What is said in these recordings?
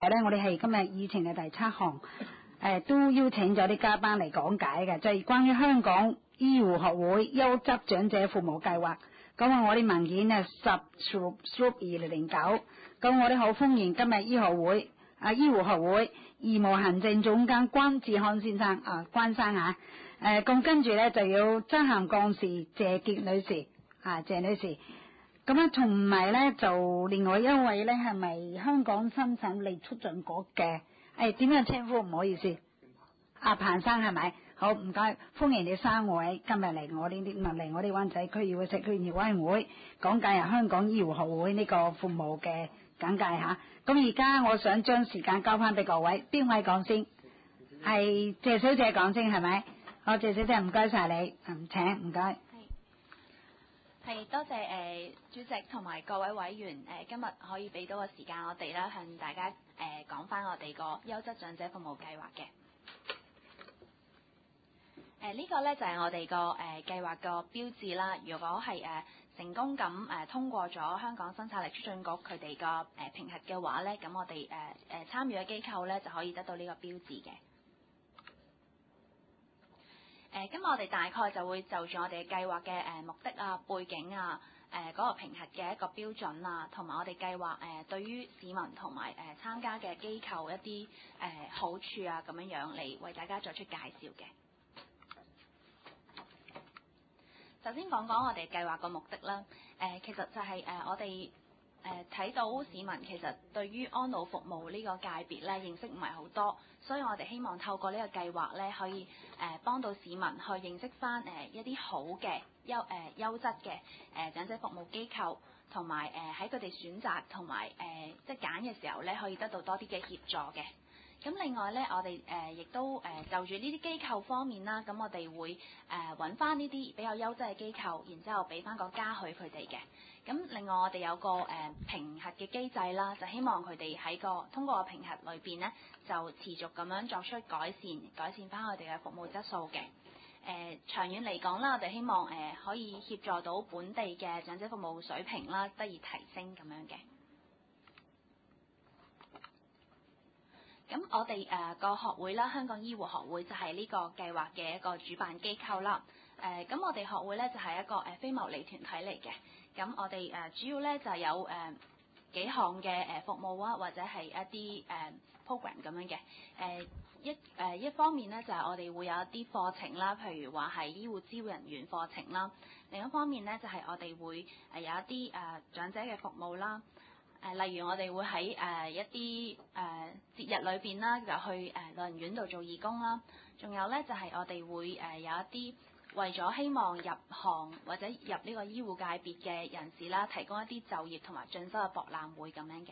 咧，我哋係今日議程嘅第7項，都邀請咗啲嘉賓嚟講解嘅，就係關於香港醫護學會優質長者服務計劃。咁啊，我哋文件係10/2009，咁我哋好歡迎今日醫護學會義務行政總監關志康先生關生啊，咁跟住咧就要執行幹事謝潔女士謝女士。咁啊，同埋咧就另外一位咧係咪香港生產力促進局嘅？點樣稱呼？唔好意思，彭生係咪？好，唔該，歡迎你3位今日嚟我哋灣仔區議會社區協調委員會講解下香港醫護學會呢個服務嘅簡介吓。咁而家我想將時間交翻俾各位，邊位講先？係謝小姐講先係咪？好，謝小姐唔該晒你，請唔該。 係多謝主席同埋各位委員今日可以俾到個時間我哋啦，向大家講翻我哋個優質長者服務計劃嘅。呢個咧就係我哋個計劃個標誌啦。如果係成功咁通過咗香港生產力促進局佢哋個評核嘅話咧，咁我哋參與嘅機構咧就可以得到呢個標誌嘅。今日我哋大概就會就住我哋計劃嘅目的啊、背景啊、嗰個評核嘅一個標準啊，同埋我哋計劃對於市民同埋參加嘅機構一啲好處啊，咁樣嚟為大家作出介紹嘅。首先講講我哋計劃個目的啦。其實就係我哋睇到市民其實對於安老服務呢個界別咧認識唔係好多，所以我哋希望透過呢個計劃咧，可以幫到市民去認識翻一啲好嘅優質嘅長者服務機構，同埋喺佢哋選擇同埋即係揀嘅時候咧，可以得到多啲嘅協助嘅。咁另外咧，我哋亦都就住呢啲機構方面啦，咁我哋會揾翻呢啲比較優質嘅機構，然之後俾翻個嘉許佢哋嘅。咁另外我哋有個評核嘅機制啦，就希望佢哋喺通過個評核裏邊咧，就持續咁樣作出改善翻我哋嘅服務質素嘅。長遠嚟講啦，我哋希望可以協助到本地嘅長者服務水平啦，得以提升咁樣嘅。咁我哋個學會啦，香港醫護學會就係呢個計劃嘅一個主辦機構啦。咁我哋學會咧就係一個非牟利團體嚟嘅。咁我哋主要咧就有幾項嘅服務啊，或者係一啲program 咁樣嘅。一方面咧就係我哋會有一啲課程啦，譬如話係醫護支援人員課程啦。另一方面咧就係我哋會有一啲長者嘅服務啦。例如我哋會喺一啲節日裏邊啦，就去老人院度做義工啦。仲有咧就係我哋會有一啲為咗希望入行或者入呢個醫護界別嘅人士啦，提供一啲就業同埋進修嘅博覽會咁樣嘅。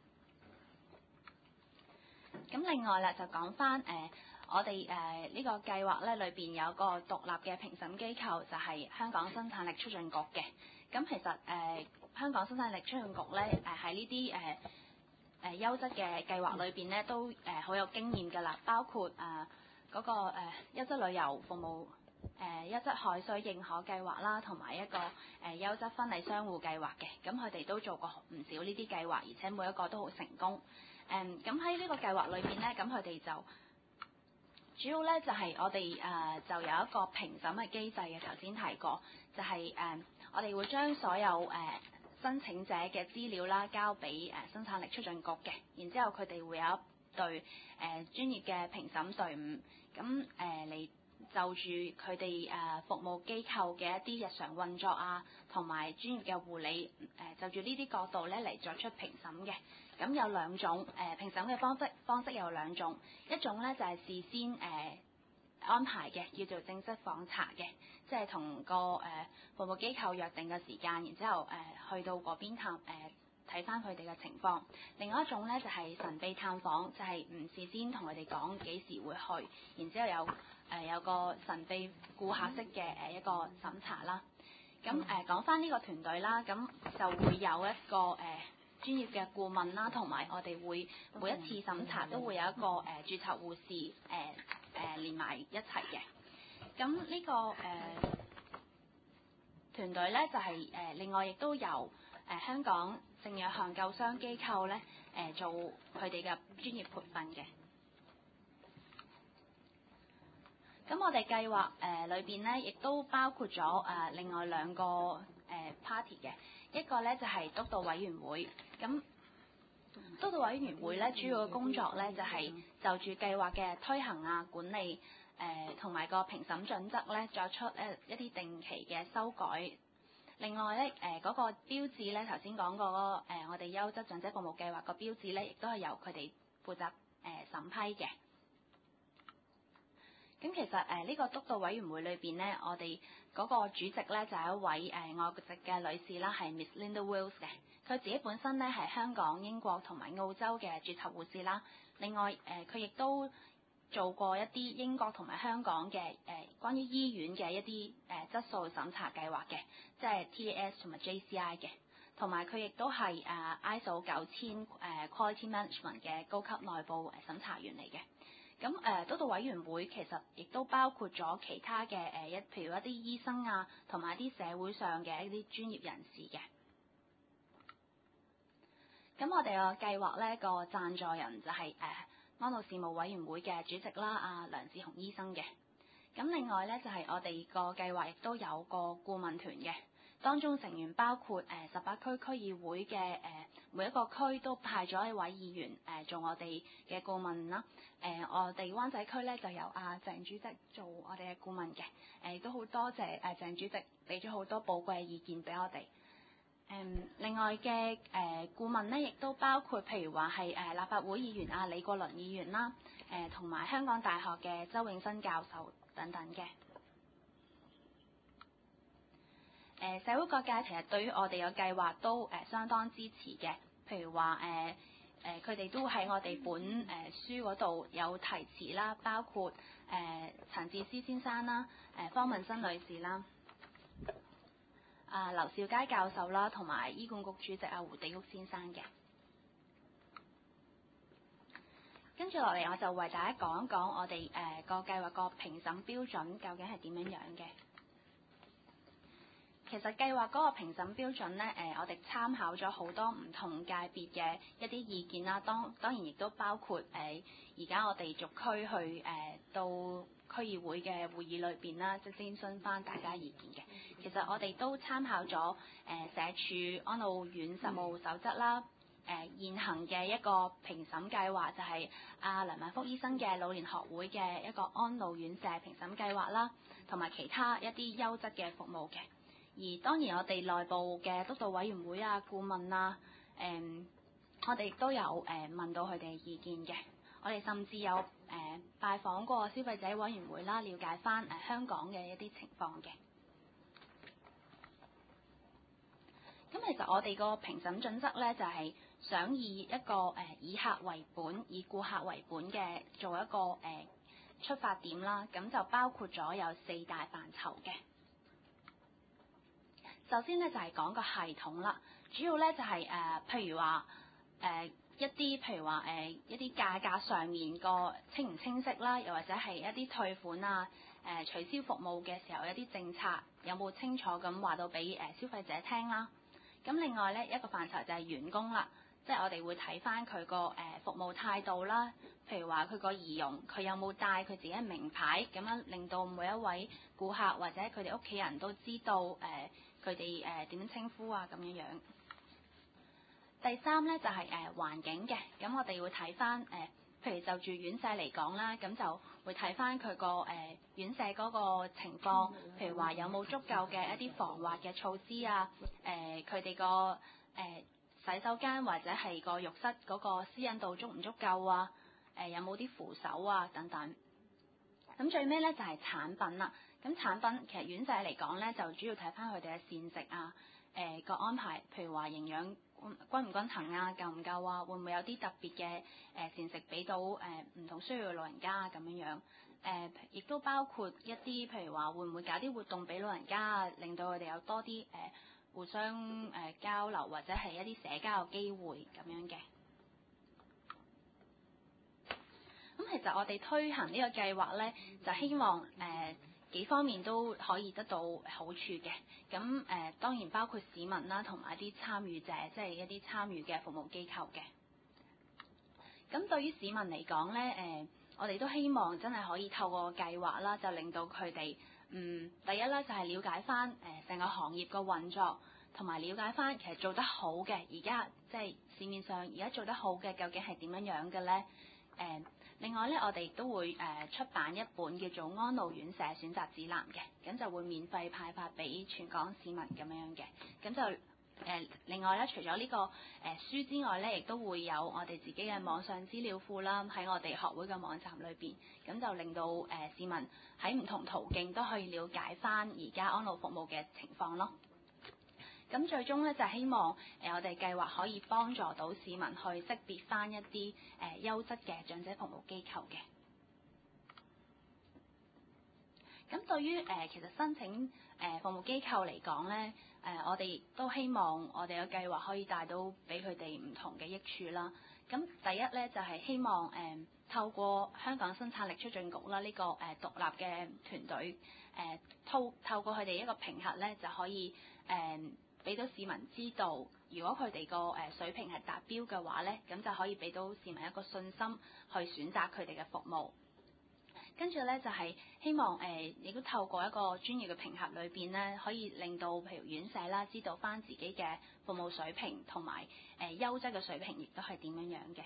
咁另外啦，就講翻我哋呢個計劃咧，裏邊有個獨立嘅評審機構，就係香港生產力促進局嘅。咁其實香港生產力促進局咧，喺呢啲優質嘅計劃裏邊咧，都好有經驗㗎啦。包括嗰個優質旅遊服務、優質海水認可計劃啦，同埋一個優質婚禮商戶計劃嘅。咁佢哋都做過唔少呢啲計劃，而且每一個都好成功。咁喺呢個計劃裏邊咧，咁佢哋就主要咧就係我哋就有一個評審嘅機制嘅，頭先提過，就係我哋會將所有申請者嘅資料啦交俾生產力促進局嘅，然之後佢哋會有一隊專業嘅評審隊伍，咁嚟就住佢哋服務機構嘅一啲日常運作啊，同埋專業嘅護理就住呢啲角度咧嚟作出評審嘅。咁有兩種評審嘅方式有兩種，一種咧就係事先安排嘅，叫做正式訪查嘅，即係同個服務機構約定嘅時間，然之後去到嗰邊睇翻佢哋嘅情況。另外一種咧就係神秘探訪，就係唔事先同佢哋講幾時會去，然之後有個神秘顧客式嘅一個審查啦。咁講翻呢個團隊啦，咁就會有一個專業嘅顧問啦，同埋我哋會每一次審查都會有一個註冊護士連埋一齊嘅。咁呢個團隊咧就係另外亦都由香港聖約翰救傷機構咧做佢哋嘅專業培訓嘅。咁我哋計劃裏邊咧，亦都包括咗另外兩個party 嘅，一個咧就係督導委員會。咁督導委員會咧主要嘅工作咧就係就住計劃嘅推行啊、管理同埋個評審準則咧作出一啲定期嘅修改。另外咧嗰個標誌咧，頭先講過嗰個我哋優質長者服務計劃個標誌咧，亦都係由佢哋負責審批嘅。咁其實呢個督導委員會裏邊咧，我哋嗰個主席咧就係一位外籍嘅女士啦，係 Miss Linda Wills 嘅。佢自己本身咧係香港、英國同埋澳洲嘅註冊護士啦。另外佢亦都做過一啲英國同埋香港嘅關於醫院嘅一啲質素審查計劃嘅，即係 TAS 同埋 JCI 嘅。同埋佢亦都係ISO 9000 Quality Management 嘅高級內部審查員嚟嘅。咁督導委員會其實亦都包括咗其他嘅譬如一啲醫生啊，同埋一啲社會上嘅一啲專業人士嘅。咁我哋個計劃咧個贊助人就係安老事務委員會嘅主席啦，阿梁志雄醫生嘅。咁另外咧就係我哋個計劃亦都有個顧問團嘅。當中成員包括18區區議會嘅每一個區都派咗一位議員做我哋嘅顧問啦。我哋灣仔區咧就由阿鄭主席做我哋嘅顧問嘅。亦都好多謝鄭主席俾咗好多寶貴嘅意見俾我哋。另外嘅顧問咧，亦都包括譬如話係立法會議員阿李國麟議員啦，同埋香港大學嘅周永新教授等等嘅。社會各界其實對於我哋嘅計劃都相當支持嘅，譬如話佢哋都喺我哋本書嗰度有提詞啦，包括陳智思先生啦、方敏新女士啦、劉兆佳教授啦，同埋醫管局主席阿胡地谷先生嘅。跟住落嚟，我就為大家講一講我哋個計劃個評審標準究竟係點樣樣嘅。其實計劃嗰個評審標準咧，我哋參考咗好多唔同界別嘅一啲意見啦，當然亦都包括而家我哋逐區去到區議會嘅會議裏邊啦，即係諮詢翻大家意見嘅。其實我哋都參考咗社署安老院實務守則啦，現行嘅一個評審計劃就係阿梁萬福醫生嘅老年學會嘅一個安老院舍評審計劃啦，同埋其他一啲優質嘅服務嘅。而當然我哋內部嘅督導委員會啊、顧問啊，我哋亦都有問到佢哋意見嘅。我哋甚至有拜訪過消費者委員會啦，了解翻香港嘅一啲情況嘅。咁其實我哋個評審準則咧，就係想以一個以客為本、以顧客為本嘅做一個出發點啦。咁就包括咗有4大範疇嘅。首先咧就係講個系統啦，主要咧就係譬如話一啲價格上面個清唔清晰啦，又或者係一啲退款啊、取消服務嘅時候一啲政策有冇清楚咁話到俾消費者聽啦。咁另外咧一個範疇就係員工啦，即係我哋會睇翻佢個服務態度啦，譬如話佢個儀容，佢有冇帶佢自己嘅名牌，咁樣令到每一位顧客或者佢哋屋企人都知道佢哋點稱呼啊咁樣樣。第三咧就係環境嘅，咁我哋會睇翻譬如就住院舍嚟講啦，咁就會睇翻佢個院舍嗰個情況，譬如話有冇足夠嘅一啲防滑嘅措施啊，佢哋個洗手間或者係個浴室嗰個私隱度足唔足夠啊，有冇啲扶手啊等等。咁最尾咧就係產品啦。咁產品其實院舍嚟講咧，就主要睇翻佢哋嘅膳食啊，個安排，譬如話營養均唔均衡啊，夠唔夠啊，會唔會有啲特別嘅膳食俾到唔同需要嘅老人家啊咁樣樣。亦都包括一啲譬如話會唔會搞啲活動俾老人家啊，令到佢哋有多啲互相交流或者係一啲社交嘅機會咁樣嘅。咁其實我哋推行呢個計劃咧，就希望幾方面都可以得到好處嘅。咁當然包括市民啦，同埋啲參與者，即係一啲參與嘅服務機構嘅。咁對於市民嚟講咧，我哋都希望真係可以透過計劃啦，就令到佢哋第一咧就係了解翻成個行業嘅運作，同埋了解翻其實做得好嘅，而家即係市面上而家做得好嘅究竟係點樣樣嘅咧？另外咧，我哋都會出版一本叫做《安老院舍選擇指南》嘅，咁就會免費派發俾全港市民咁樣嘅。咁就另外咧，除咗呢個書之外咧，亦都會有我哋自己嘅網上資料庫啦，喺我哋學會嘅網站裏邊，咁就令到市民喺唔同途徑都可以了解翻而家安老服務嘅情況咯。咁最終咧就希望我哋計劃可以幫助到市民去識別翻一啲優質嘅長者服務機構嘅。咁對於其實申請服務機構嚟講咧，我哋都希望我哋嘅計劃可以帶到俾佢哋唔同嘅益處啦。咁第一咧就係希望透過香港生產力促進局啦呢個獨立嘅團隊透過佢哋一個評核咧就可以俾到市民知道，如果佢哋個水平係達標嘅話咧，咁就可以俾到市民一個信心去選擇佢哋嘅服務。跟住咧就係希望亦都透過一個專業嘅評核裏邊咧，可以令到譬如院舍啦知道翻自己嘅服務水平同埋優質嘅水平，亦都係點樣樣嘅。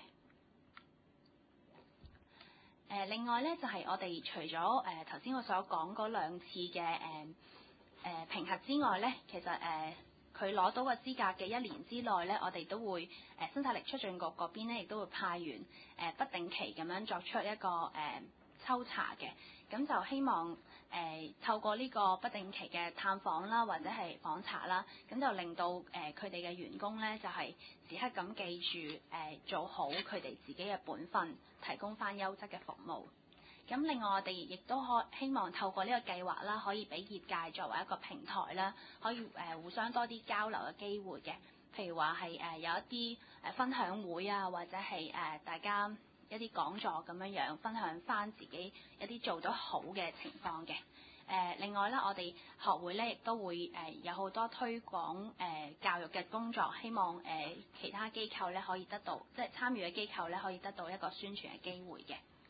另外咧就係我哋除咗頭先我所講嗰兩次嘅評核之外咧，其實佢攞到個資格嘅1年之內咧，我哋都會生產力促進局嗰邊咧，亦都會派員不定期咁樣作出一個抽查嘅，咁就希望透過呢個不定期嘅探訪啦，或者係訪查啦，咁就令到佢哋嘅員工咧就係時刻咁記住做好佢哋自己嘅本分，提供翻優質嘅服務。咁另外我哋亦都希望透過呢個計劃啦，可以俾業界作為一個平台啦，可以互相多啲交流嘅機會嘅。譬如話係有一啲分享會啊，或者係大家一啲講座咁樣樣，分享翻自己一啲做得好嘅情況嘅。另外咧，我哋學會咧亦都會有好多推廣教育嘅工作，希望其他機構咧可以得到，即係參與嘅機構咧可以得到一個宣傳嘅機會嘅。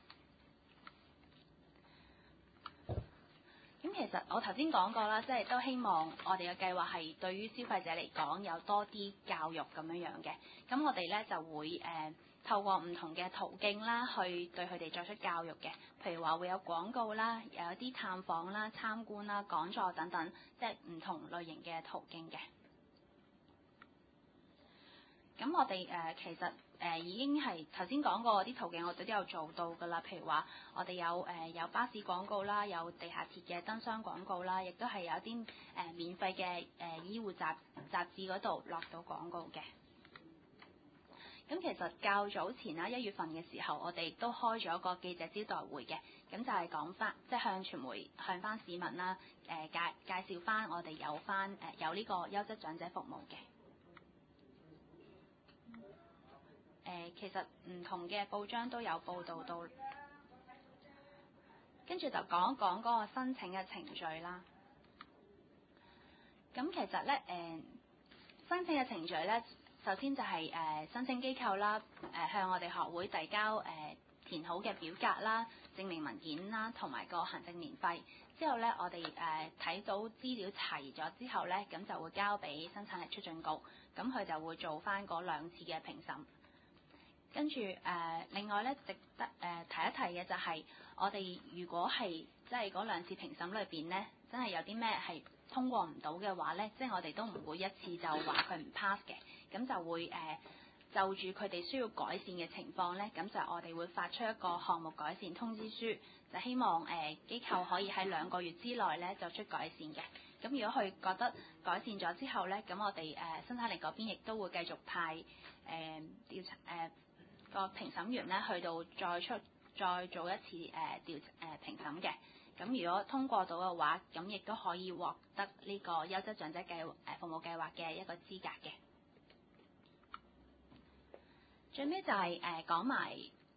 咁其實我頭先講過啦，即係都希望我哋嘅計劃係對於消費者嚟講有多啲教育咁樣樣嘅。咁我哋咧就會透過唔同嘅途徑啦，去對佢哋作出教育嘅。譬如話會有廣告啦，有一啲探訪啦、參觀啦、講座等等，即係唔同類型嘅途徑嘅。咁我哋其實已經係頭先講過啲途徑，我哋都有做到㗎啦。譬如話，我哋有巴士廣告啦，有地下鐵嘅燈箱廣告啦，亦都係有啲免費嘅醫護雜誌嗰度落到廣告嘅。咁其實較早前啦，1月份嘅時候，我哋都開咗個記者招待會嘅，咁就係講翻，即係向傳媒、向翻市民啦，介紹翻我哋有呢個優質長者服務嘅。其實唔同嘅報章都有報導到，跟住就講一講嗰個申請嘅程序啦。咁其實咧，申請嘅程序咧，首先就係申請機構啦，向我哋學會遞交填好嘅表格啦、證明文件啦，同埋個行政年費。之後咧，我哋睇到資料齊咗之後咧，咁就會交俾生產力促進局，咁佢就會做翻嗰2次嘅評審。跟住另外咧，值得提一提嘅就係，我哋如果係即係嗰2次評審裏邊咧，真係有啲咩係通過唔到嘅話咧，即係我哋都唔會一次就話佢唔 pass 嘅，咁就會就住佢哋需要改善嘅情況咧，咁就我哋會發出一個項目改善通知書，就希望機構可以喺2個月之內咧作出改善嘅。咁如果佢覺得改善咗之後咧，咁我哋生產力嗰邊亦都會繼續派調查個評審員咧去到再做一次評審嘅。咁如果通過到嘅話，咁亦都可以獲得呢個優質長者服務計劃嘅一個資格嘅。最尾就係講埋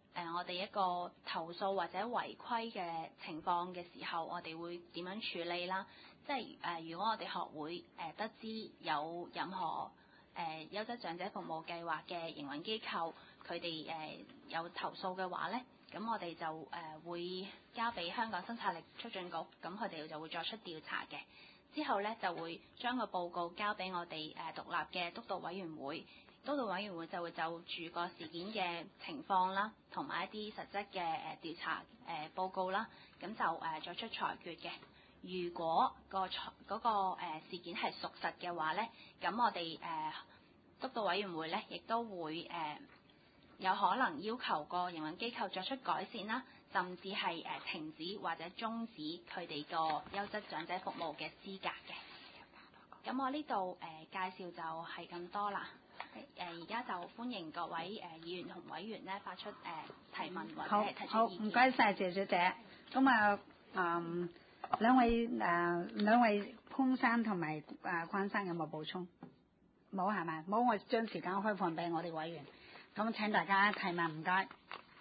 我哋一個投訴或者違規嘅情況嘅時候，我哋會點樣處理啦？即係如果我哋學會得知有任何優質長者服務計劃嘅營運機構，佢哋有投訴嘅話咧，咁我哋就會交俾香港生產力促進局，咁佢哋就會作出調查嘅。之後咧就會將個報告交俾我哋獨立嘅督導委員會，督導委員會就會就住個事件嘅情況啦，同埋一啲實質嘅調查報告啦，咁就作出裁決嘅。如果嗰個事件係屬實嘅話咧，咁我哋督導委員會咧亦都會有可能要求個營運機構作出改善啦，甚至係停止或者終止佢哋個優質長者服務嘅資格嘅。咁我呢度介紹就係咁多啦。而家就歡迎各位議員同委員咧發出提問或者係提出意見。好，唔該晒謝小姐。咁兩位潘生同埋關生有冇補充？冇係咪？冇，我將時間開放俾我哋委員。咁請大家提問，唔該。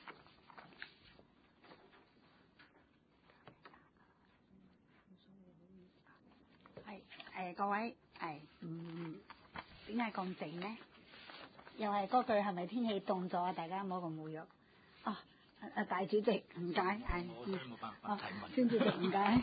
係各位點解咁靜呢？又係嗰句係咪天氣凍咗啊？大家唔好咁侮辱。哦，大主席唔該， 我真係冇辦法提問。 孫主席唔該。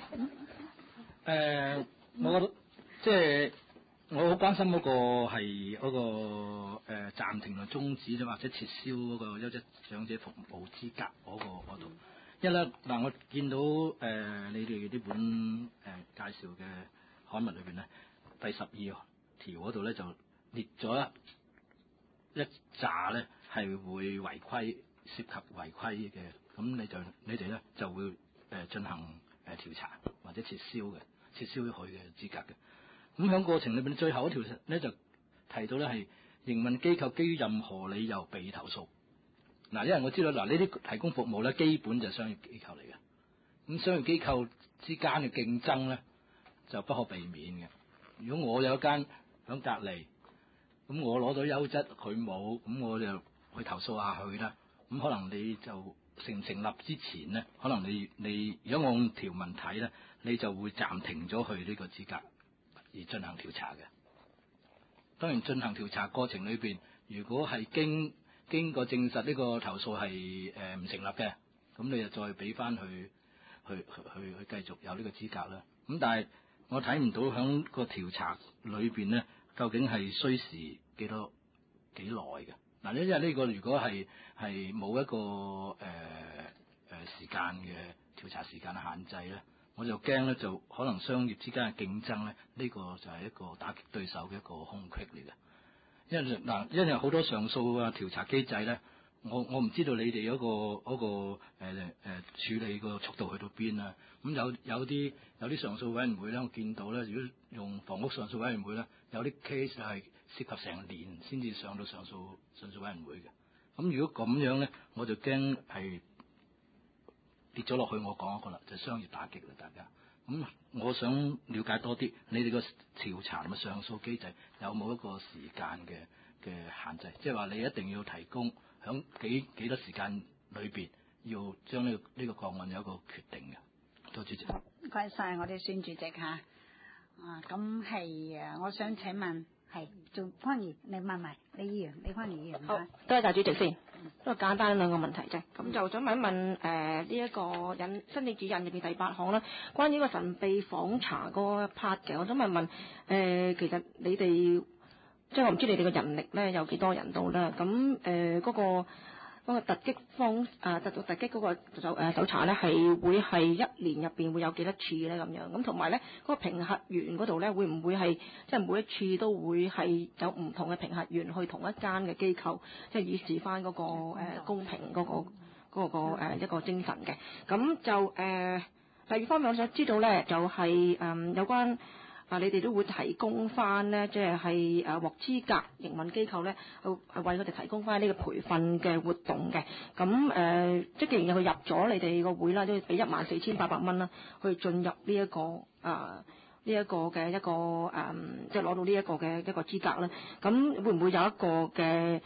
我覺得即係我好關心嗰個係嗰個暫停同終止或者撤銷嗰個優質長者服務資格嗰度。因為咧嗱，我見到你哋呢本介紹嘅刊物裏邊咧，第12條嗰度咧就列咗一紮咧係會違規涉及違規嘅，咁你哋咧就會進行調查或者撤銷佢嘅資格嘅。咁喺過程裏邊最後一條咧就提到咧係營運機構基於任何理由被投訴。嗱，因為我知道嗱呢啲提供服務咧基本就係商業機構嚟嘅，咁商業機構之間嘅競爭咧就不可避免嘅。如果我有一間響隔離，咁我攞到優質佢冇，咁我就去投訴下佢啦。咁可能你就成唔成立之前咧，可能你如果按條文睇咧，你就會暫停咗佢呢個資格而進行調查嘅。當然進行調查過程裏邊，如果係經過證實呢個投訴係唔成立嘅，咁你就再俾翻佢去繼續有呢個資格啦。咁但係我睇唔到響個調查裏邊咧，究竟係需時幾耐嘅。嗱，因為呢個如果係冇一個時間嘅調查時間嘅限制咧，我就驚咧就可能商業之間嘅競爭咧，呢個就係一個打擊對手嘅一個空隙嚟嘅。因為好多上訴啊調查機制咧，我唔知道你哋嗰個處理個速度去到邊啦。咁有啲上訴委員會咧，我見到咧，如果用房屋上訴委員會咧，有啲 case 係涉及成年先至上到上訴委員會嘅。咁如果咁樣咧，我就驚係跌咗落去。我講一個啦，就係商業打擊啦，大家。咁我想了解多啲，你哋個調查同埋上訴機制有冇一個時間嘅限制？即係話你一定要提供響幾多時間裏邊要將呢個個案有一個決定嘅。多謝主席。 唔該晒我哋孫主席嚇。咁係我想請問係仲匡儀，你問埋李議員，李匡儀議員。 好，多謝主席先。都係簡單兩個問題啫。咁就想問一問呢一個申請指引入邊第8項啦，關於個神秘訪查嗰一 part 嘅，我想問其實你哋即係我唔知你哋嘅人力咧有幾多人到啦？咁嗰個突擊嗰個搜查咧係會係1年入邊會有幾多次咧咁樣？咁同埋咧嗰個評核員嗰度咧會唔會係即係每一次都會係有唔同嘅評核員去同一間嘅機構，即係以示翻嗰個公平嗰個一個精神嘅？咁就第二方面我想知道咧就係有關。你哋都會提供翻咧，即係獲資格營運機構咧，係為佢哋提供翻呢個培訓嘅活動嘅。咁即係既然佢入咗你哋個會啦，都要俾14,800蚊啦，去進入呢一個嘅一個即係攞到呢一個嘅一個資格啦。咁會唔會有一個嘅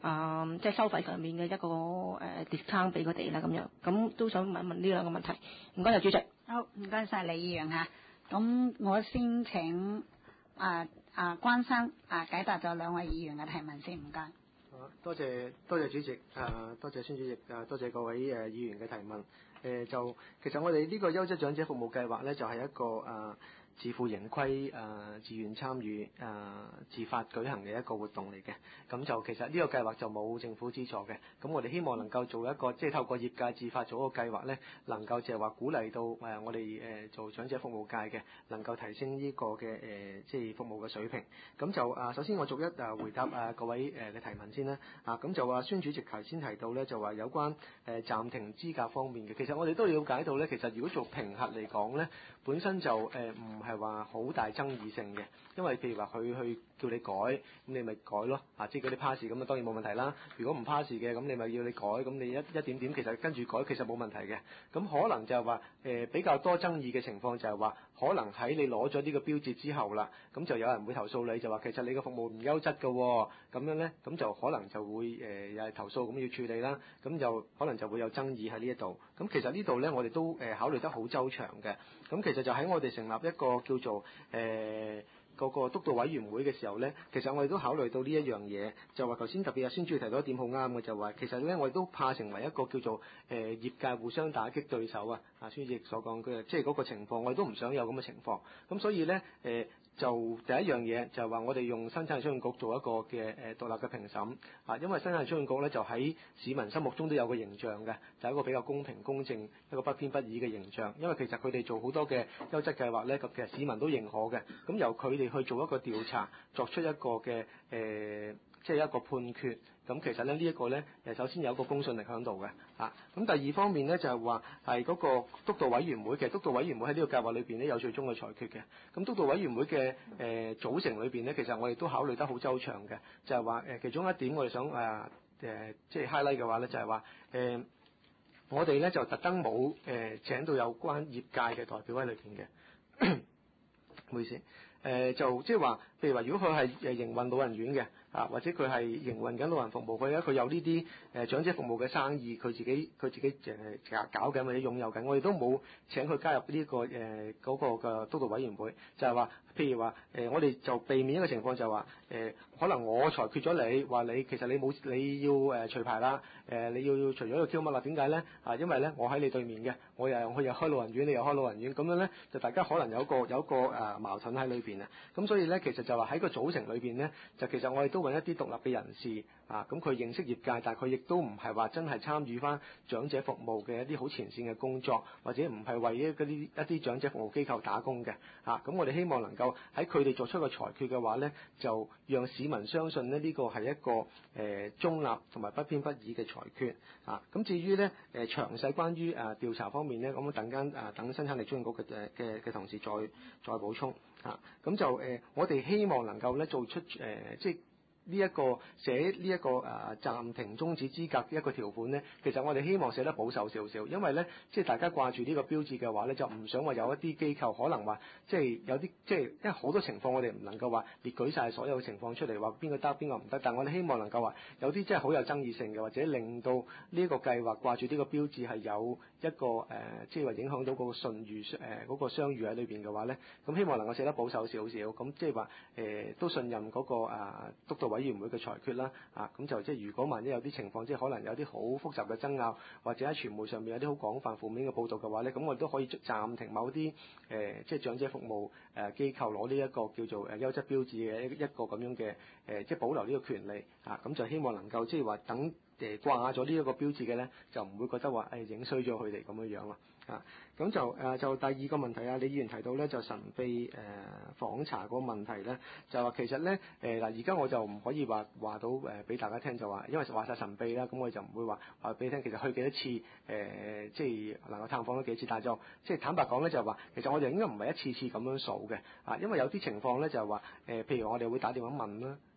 即係收費上面嘅一個discount 俾佢哋啦咁樣。咁都想問一問呢兩個問題。唔該，主席。 好，唔該晒李議員嚇。咁我先請關生解答咗兩位議員嘅提問先，唔該。 多謝主席，多謝孫主席，多謝各位議員嘅提問。就其實我哋呢個優質長者服務計劃咧，就係一個自負盈虧、自願參與、自發舉行嘅一個活動嚟嘅。咁就其實呢個計劃就冇政府資助嘅。咁我哋希望能夠做一個即係透過業界自發做一個計劃咧，能夠就係話鼓勵到我哋做長者服務界嘅，能夠提升呢個嘅即係服務嘅水平。咁就首先我逐一回答各位嘅提問先啦。咁就話孫主席頭先提到咧，就話有關暫停資格方面嘅，其實我哋都了解到咧，其實如果做評核嚟講咧，本身就唔係話好大爭議性嘅，因為譬如話佢去叫你改，咁你咪改咯，即係嗰啲 pass 咁啊當然冇問題啦。如果唔 pass 嘅，咁你咪要你改，咁你一點點其實跟住改其實冇問題嘅。咁可能就係話比較多爭議嘅情況就係話，可能喺你攞咗呢個標誌之後啦，咁就有人會投訴你，就話其實你個服務唔優質㗎喎，咁樣咧，咁就可能就會有係投訴咁要處理啦，咁就可能就會有爭議喺呢一度。咁其實呢度咧，我哋都考慮得好周詳嘅。咁其實就喺我哋成立一個叫做嗰個督導委員會嘅時候咧，其實我哋都考慮到呢一樣嘢，就話頭先特別阿孫主席提到一點好啱嘅，就話其實咧我哋都怕成為一個叫做業界互相打擊對手啊，孫主席所講嘅即係嗰個情況，我哋都唔想有咁嘅情況。咁所以咧就第一樣嘢就係話我哋用生產力促進局做一個嘅獨立嘅評審因為生產力促進局咧就喺市民心目中都有個形象嘅，就係一個比較公平公正、一個不偏不倚嘅形象。因為其實佢哋做好多嘅優質計劃咧，其實市民都認可嘅。咁由佢哋去做一個調查，作出一個嘅即係一個判決。咁其實咧呢一個咧首先有一個公信力喺度嘅咁第二方面咧就係話係嗰個督導委員會嘅督導委員會喺呢個計劃裏邊咧有最終嘅裁決嘅。咁督導委員會嘅組成裏邊咧，其實我哋都考慮得好周詳嘅，就係話其中一點我哋想即係 highlight 嘅話咧，就係話我哋咧就特登冇請到有關業界嘅代表喺裏邊嘅，唔好意思。就即係話，譬如話，如果佢係營運老人院嘅，或者佢係營運緊老人服務，佢有呢啲長者服務嘅生意，佢自己搞緊或者擁有緊，我哋都冇請佢加入呢個嗰個嘅督導委員會，就係話，譬如話我哋就避免一個情況就係話可能我裁決咗你話你其實你要除牌啦，你要除咗個 Q 乜啦？點解咧？因為咧我喺你對面嘅，我又開老人院，你又開老人院，咁樣咧就大家可能有一個矛盾喺裏邊啊。咁所以咧其實就話喺個組成裏邊咧，就其實我哋都揾一啲獨立嘅人士咁佢認識業界，但係佢亦都唔係話真係參與翻長者服務嘅一啲好前線嘅工作，或者唔係為一啲長者服務機構打工嘅咁我哋希望能夠喺佢哋作出個裁決嘅話咧，就讓市民相信呢個係一個中立同埋不偏不倚嘅裁決咁至於咧詳細關於調查方面咧，咁等生產力促進局嘅同事再補充咁就我哋希望能夠咧做出即係呢一個寫呢一個暫停終止資格一個條款咧，其實我哋希望寫得保守少少，因為咧即係大家掛住呢個標誌嘅話咧，就唔想話有一啲機構可能話即係有啲即係因為好多情況我哋唔能夠話列舉晒所有嘅情況出嚟，話邊個得邊個唔得，但我哋希望能夠話有啲即係好有爭議性嘅，或者令到呢一個計劃掛住呢個標誌係有一個即係話影響到嗰個信譽嗰個商譽喺裏邊嘅話咧，咁希望能夠寫得保守少少，咁即係話都信任嗰個督導委員會嘅裁決啦咁就即係如果萬一有啲情況，即係可能有啲好複雜嘅爭拗，或者喺傳媒上面有啲好廣泛負面嘅報導嘅話咧，咁我哋都可以暫停某啲即係長者服務機構攞呢一個叫做優質標誌嘅一個咁樣嘅即係保留呢個權利咁就希望能夠即係話等掛咗呢一個標誌嘅咧，就唔會覺得話影衰咗佢哋咁樣咯咁就第二個問題李議員提到咧，就神秘訪查嗰個問題咧，就話其實咧而家我就唔可以話到俾大家聽，就話因為話晒神秘啦，咁我哋就唔會話俾你聽，其實去幾多次即係能夠探訪咗幾次，但係就即係坦白講咧，就話其實我哋應該唔係一次次咁樣數嘅因為有啲情況咧就係話譬如我哋會打電話問啦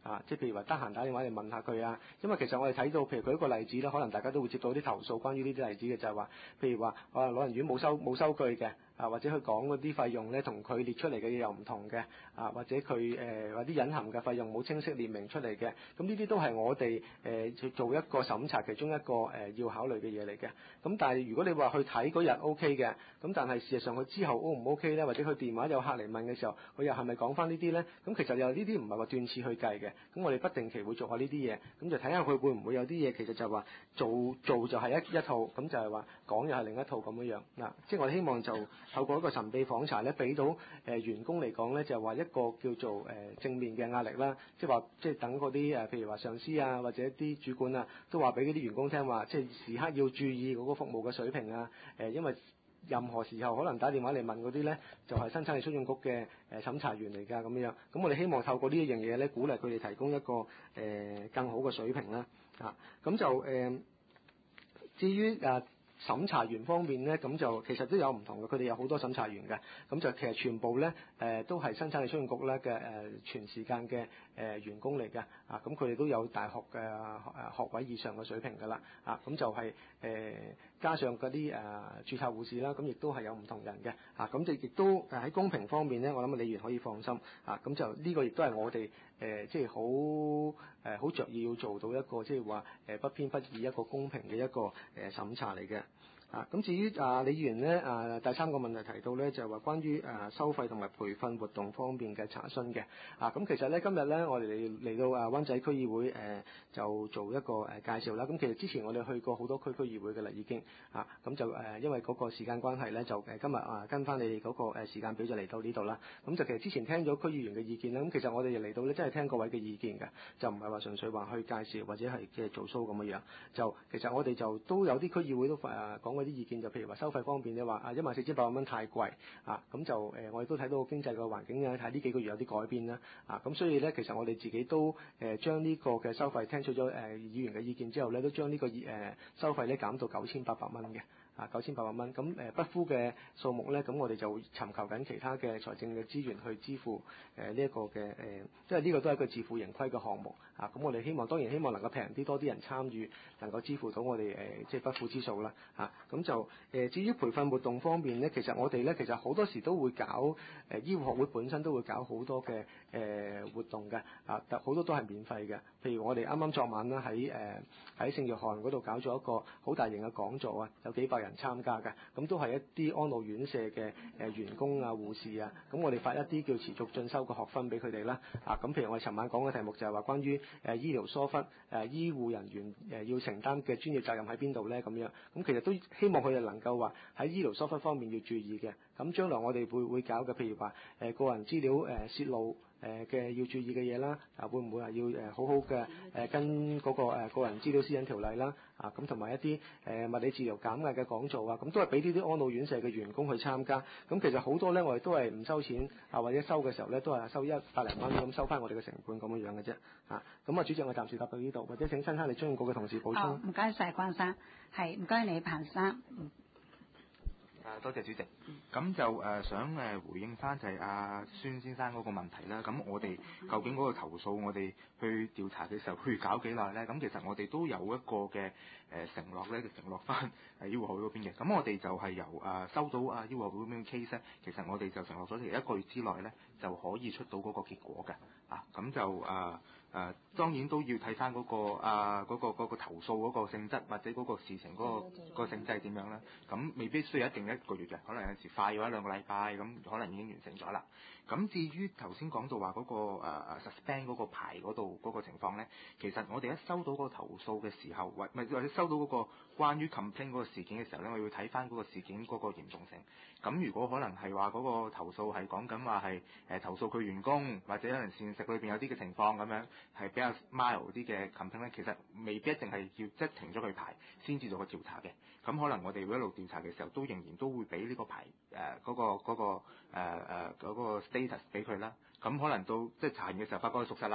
即係譬如話得閒打電話嚟問下佢啊，因為其實我哋睇到，譬如舉一個例子啦，可能大家都會接到啲投訴關於呢啲例子嘅，就係話，譬如話老人院冇收據嘅。或者佢講嗰啲費用咧，同佢列出嚟嘅嘢又唔同嘅，或者佢或啲隱含嘅費用冇清晰列明出嚟嘅，咁呢啲都係我哋去做一個審查其中一個要考慮嘅嘢嚟嘅。咁但係如果你話去睇嗰日 OK 嘅，咁但係事實上佢之後 O 唔 OK 咧，或者佢電話有客嚟問嘅時候，佢又係咪講翻呢啲咧？咁其實又呢啲唔係話斷次去計嘅，咁我哋不定期會做下呢啲嘢，咁就睇下佢會唔會有啲嘢其實就係話做就係一套，咁就係話講又係另一套咁樣樣嗱，即係我哋希望就透過一個神秘訪查咧，俾到員工嚟講咧，就係話一個叫做正面嘅壓力啦，即係話即係等嗰啲譬如話上司啊，或者啲主管啊，都話俾嗰啲員工聽話，即係時刻要注意嗰個服務嘅水平啊，因為任何時候可能打電話嚟問嗰啲咧，就係生產力促進局嘅審查員嚟㗎咁樣。咁我哋希望透過呢一樣嘢咧，鼓勵佢哋提供一個更好嘅水平啦。咁就至於審查員方面咧，咁就其實都有唔同嘅，佢哋有好多審查員嘅，咁就其實全部咧都係生產力促進局咧嘅全時間嘅員工嚟嘅，咁佢哋都有大學嘅學位以上嘅水平㗎啦，咁就係加上嗰啲註冊護士啦，咁亦都係有唔同人嘅，咁就亦都喺公平方面咧，我諗李議員可以放心，咁就呢個亦都係我哋即係好着意要做到一個即係話不偏不倚一個公平嘅一個審查嚟嘅。咁至於李議員咧第三個問題提到咧就係話關於收費同埋培訓活動方面嘅查詢嘅，咁其實咧今日咧我哋嚟到灣仔區議會就做一個介紹啦。咁其實之前我哋去過好多區議會嘅啦已經，咁就因為嗰個時間關係咧就今日跟翻你哋嗰個時間表就嚟到呢度啦。咁就其實之前聽咗區議員嘅意見啦，咁其實我哋嚟到咧真係聽各位嘅意見嘅，就唔係話純粹話去介紹或者係即係做 show 咁樣樣。就其實我哋就都有啲區議會都講嗰啲意見，就譬如話收費方面，你話14,800蚊太貴，咁就我哋都睇到經濟嘅環境咧，睇呢幾個月有啲改變啦，咁所以咧其實我哋自己都將呢個嘅收費聽取咗議員嘅意見之後咧，都將呢個收費咧減到9,800蚊嘅。9,800蚊，咁不敷嘅數目咧，咁我哋就會尋求緊其他嘅財政嘅資源去支付呢一個嘅因為呢個都係一個自負盈虧嘅項目，咁我哋當然希望能夠平啲，多啲人參與，能夠支付到我哋即係不付之數啦，咁就至於培訓活動方面咧，其實我哋咧其實好多時都會搞醫護學會本身都會搞好多嘅活動嘅，好多都係免費嘅，譬如我哋啱啱昨晚啦喺聖約翰嗰度搞咗一個好大型嘅講座啊，有幾百人參加嘅，咁都係一啲安老院舍嘅員工啊、護士啊，咁我哋發一啲叫持續進修嘅學分俾佢哋啦，咁譬如我哋尋晚講嘅題目就係話關於醫療疏忽醫護人員要承擔嘅專業責任喺邊度咧咁樣，咁其實都希望佢哋能夠話喺醫療疏忽方面要注意嘅，咁將來我哋會搞嘅，譬如話個人資料泄露嘅要注意嘅嘢啦，會唔會係要好好嘅跟嗰個個人資料私隱條例啦，咁同埋一啲物理治療減壓嘅講座啊，咁都係俾呢啲安老院舍嘅員工去參加，咁其實好多咧我哋都係唔收錢，或者收嘅時候咧都係收100零蚊咁收翻我哋嘅成本咁樣嘅啫，咁主席我暫時答到呢度，或者請生產力促進局嘅同事補充。 唔該晒關生，係唔該你彭生。 多謝主席。咁就想回應翻就係孫先生嗰個問題啦。咁我哋究竟嗰個投訴，我哋去調查嘅時候，去搞幾耐咧？咁其實我哋都有一個嘅承諾咧，就承諾翻醫護學會嗰邊嘅。咁我哋就係由收到醫護學會嗰邊嘅 case 咧，其實我哋就承諾咗，其實1個月之內咧就可以出到嗰個結果嘅。咁就當然都要睇翻嗰個投訴嗰個性質，或者嗰個事情嗰個性質係點樣啦。咁未必需要一定1個月嘅，可能有時快嘅話2個禮拜，咁可能已經完成咗啦。咁至於頭先講到話嗰個suspend 嗰個牌嗰度嗰個情況咧，其實我哋一收到個投訴嘅時候，或者收到嗰個關於 complaint 嗰個事件嘅時候咧，我要睇翻嗰個事件嗰個嚴重性。咁如果可能係話嗰個投訴係講緊話係投訴佢員工，或者可能膳食裏邊有啲嘅情況咁樣，係比較 mild 啲嘅 complaint 咧，其實未必一定係要即係停咗佢牌先至做個調查嘅。咁可能我哋會一路調查嘅時候，都仍然都會俾呢個牌嗰個 status 俾佢啦。咁可能到即係查完嘅時候發覺佢屬實啦。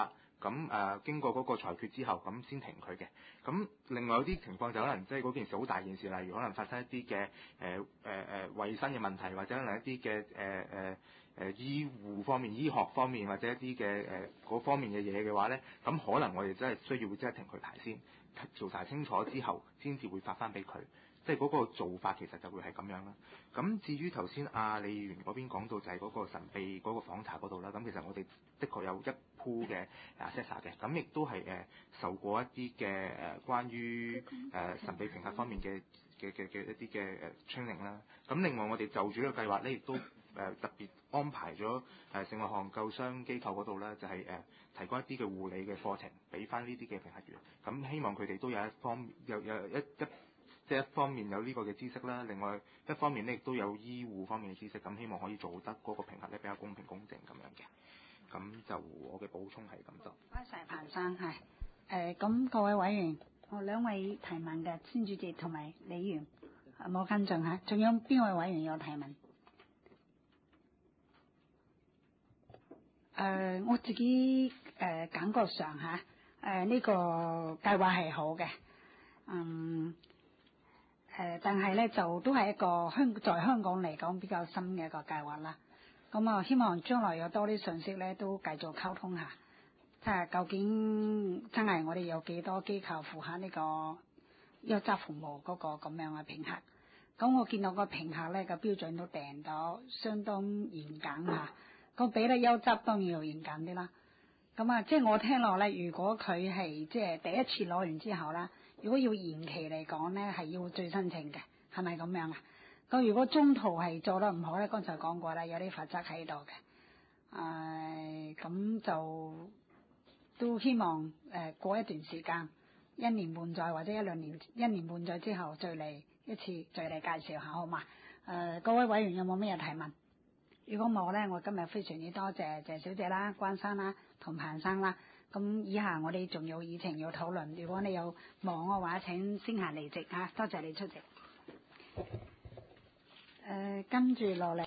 咁經過嗰個裁決之後，咁先停佢嘅。咁另外有啲情況就可能即係嗰件事好大件事，例如可能發生一啲嘅衞生嘅問題，或者可能一啲嘅醫護方面、醫學方面或者一啲嘅嗰方面嘅嘢嘅話咧，咁可能我哋真係需要會真係停佢牌先，做晒清楚之後，先至會發翻俾佢。即係嗰個做法其實就會係咁樣啦。咁至於頭先李議員嗰邊講到就係嗰個神秘嗰個訪查嗰度啦，咁其實我哋的確有一鋪嘅assessor 嘅，咁亦都係受過一啲嘅關於神秘評核方面嘅一啲嘅training啦。咁另外我哋就住呢個計劃咧，亦都特別安排咗聖愛項救傷機構嗰度啦，就係提供一啲嘅護理嘅課程俾翻呢啲嘅評核員。咁希望佢哋都有即係一方面有呢個嘅知識啦，另外一方面咧亦都有醫護方面嘅知識，咁希望可以做得嗰個評核咧比較公平公正咁樣嘅。咁就我嘅補充係咁多。 多謝彭生係咁各位委員，我兩位提問嘅孫主席同埋李議員冇跟進嚇，仲有邊位委員有提問？我自己感覺上嚇呢個計劃係好嘅，但係咧就都係一個在香港嚟講比較新嘅一個計劃啦。咁啊，希望將來有多啲信息咧，都繼續溝通下，睇下究竟真係我哋有幾多機構符合呢個優質服務嗰個咁樣嘅評核。咁我見到個評核咧個標準都定到相當嚴謹嚇，個比例優質當然要嚴謹啲啦。咁啊，即係我聽落咧，如果佢係即係第一次攞完之後啦，如果要延期嚟講咧，係要再申請嘅，係咪咁樣啊？咁如果中途係做得唔好咧，剛才講過啦，有啲罰則喺度嘅。咁就都希望過一段時間，1年半載或者1年半載之後再嚟一次，再嚟介紹下好嘛？各位委員有冇咩提問？如果冇咧，我今日非常之多謝謝小姐啦、關生啦同彭生啦。咁以下我哋仲有議程要討論，如果你有忙嘅話，請先行離席嚇。多謝你出席。跟住落嚟。